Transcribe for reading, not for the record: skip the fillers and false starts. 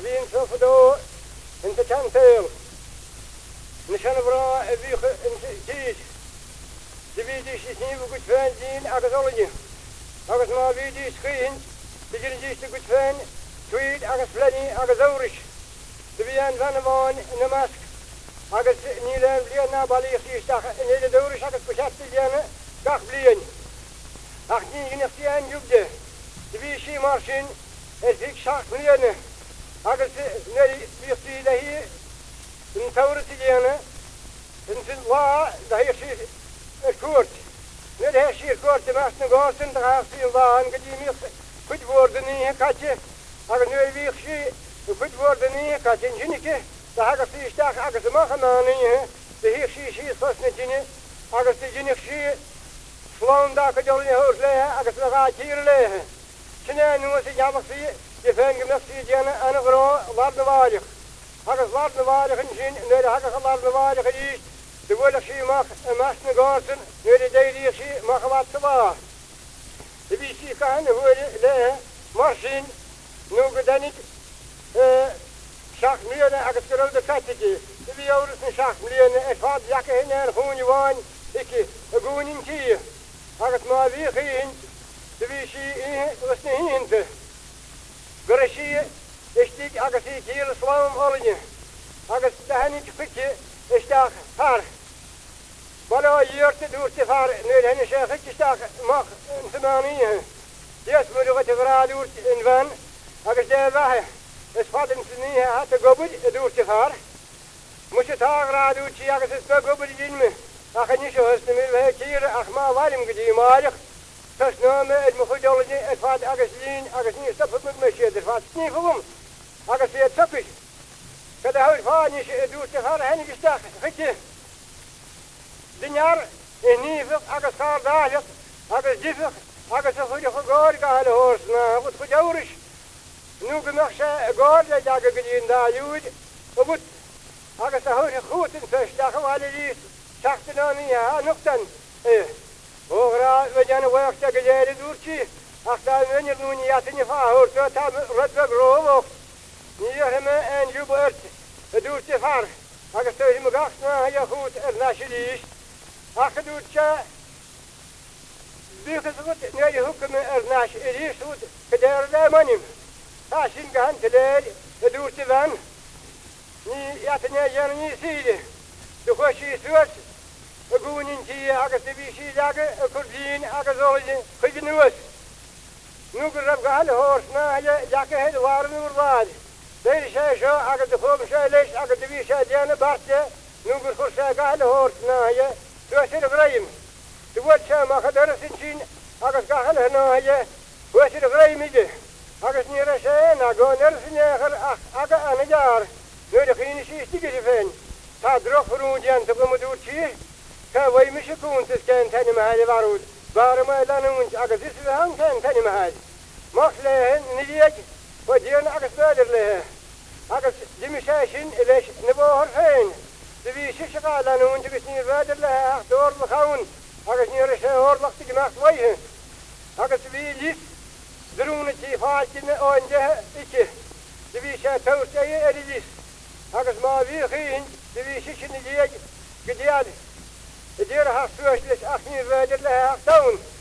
Wien Sofado in the Chantel. Nishanabra, a week in Cheese. The Vidish is new good friend in Agazology. Agasma Vidish screen, the Gilgis the good friend, Tweed, Agasplani, Agazorish. The Vian Vanavon in the mask. Agas Nilan Liana Bali, in the Dorish, Agas Pushatiliana, Gachblian. Achni Inixian Jubde. The Vichy Martin, a big shark million. Agas Nelly Virti here in Tauritiana, in St. Law, the Hershey Court. Net Hershey Court, the Master Gorson, the House in Law, and Gadimis, good word in the Catcher, Agan Virti, the good word in the Catcher, and Jinike, the Hagafi Stack, Agas Mahaman, the Hershey, she is first Nijini, Agas the Jinik, Sloan Dakajoli Hose, Agas Lavati, Chinan was a Yamasi. Je vindt hem Jana en een vrouw laat me waardig. Hagas laat me waardig in zin, nee de hagas laat me waardig in is. De woord zie mag een mas me gaarten, nee de deed zie mag wat te waar. De wie zie kan horen le, maar zien, nu gedan ik zag miljoen hagas gerode kattetje. De wie ouders een zag miljoen en vaat jakken in en gewoon je waan, ik gewoon in zie. Hagas maar weer geen, de wie zie was niet hinte. Garashi is dit agasi kiel slam olje. Agas tahanit fikje is daar haar. Bala jurte door te vaar nu hen zeggen je staat mag een semanie. Yes moet je wat verhaal door in van. Agas daar weg. Es vaat in nie had te gobud door te vaar. Moet je daar raad door je agas is gobud in me. Ach niet zo is meer wij hier ach maar waarom gedie maar. Das Name, het moet goed olje, het vaat agaslien, agaslien stappen met me, het vaat niet voor Agas je tapis. Kada houdt vaar niet, doet te vaar hen gestag, fikje. De jaar in nieuwe, agas gaar daar, agas diffig, agas een goede gegaar gaan hoors, nou, wat goed ouders. Nu gemag ze gaar, dat ik gedien daar jood, maar goed, agas de houdt goed in vest, daar gaan we die, zachte nou niet, ja, nog dan, Ogra, we gaan werk te gejeren doortje. Achter wanneer nu niet had in je vaar hoort, dat het wel groot. Hier hebben en Jubert, het doet je vaar. Als je thuis in mijn gast, nou ja goed, er naast je die is. Als je doet je, doe het goed, nee je hoekt me er naast je is goed, gedeur de mannen. Als je in de hand te leren, het doet je van. Niet, ja, het niet zien. De goedje is goed. Gewoon in die agas de visie dagen, kurdien agas olje, genuus. Nu gerab gehad hoors na je jakke het waren oorwaad. Deze zei zo agas de groep zei lees agas de visie jane bartje. Nu gerab gehad hoors na je, zo is het vreemd. De woord zei mag het er zien agas gehad na je, hoe is het vreemd. Agas niet zei na go nergens neger agas aan het jaar. Nu de klinische is die geven. Ta droog voor ons jan te komen doortje. Wij moeten koen te schijnen ten mahal waarud. Waarom dan ons agas is we hang ten mahal. Mag lehen niet ik. Wat hier agas verder lehen. Agas die misation is ne boor fijn. De wie zich gaat dan ons is niet verder lehen door we gaan. Agas niet is oorlog te gemaakt wij. Agas wie lief. Droen het je vaatje on de ikke. De wie zij thuis je er is. Agas maar wie geen. De wie zich niet ik. Gediad. Het hier gaat zoals 18 verder lehen.